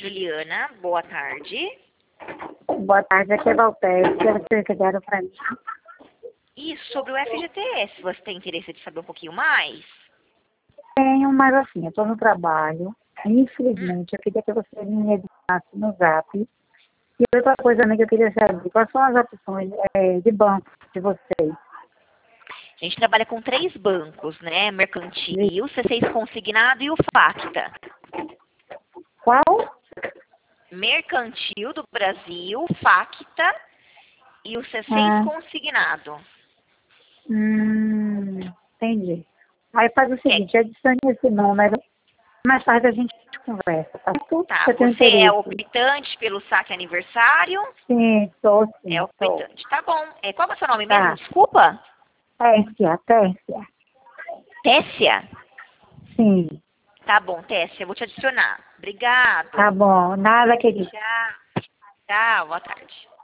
Juliana, boa tarde. Boa tarde, aqui é Valpérez. Que vocês ligaram para mim? E sobre o FGTS, você tem interesse de saber um pouquinho mais? Tenho, mas assim, eu estou no trabalho. Infelizmente, eu queria que você me editasse no Zap. E outra coisa também que eu queria saber, quais são as opções de banco de vocês? A gente trabalha com 3 bancos, né? Mercantil, C6 Consignado e o Facta. Qual? Mercantil do Brasil, Facta e o C6 Ah, Consignado. entendi. Aí faz o É, seguinte, adicione esse número. Mais tarde a gente conversa, tá? Tudo tá, que eu tenho você é interesse. optante pelo saque aniversário? Sim, estou É sim, estou. optante, tá bom. Qual é o seu nome mesmo? Tá. Desculpa? Tércia. Tessia? Sim, Tá bom, Tessia, eu vou te adicionar. Obrigado. tá bom. Nada, querido. Tchau. Tchau, boa tarde.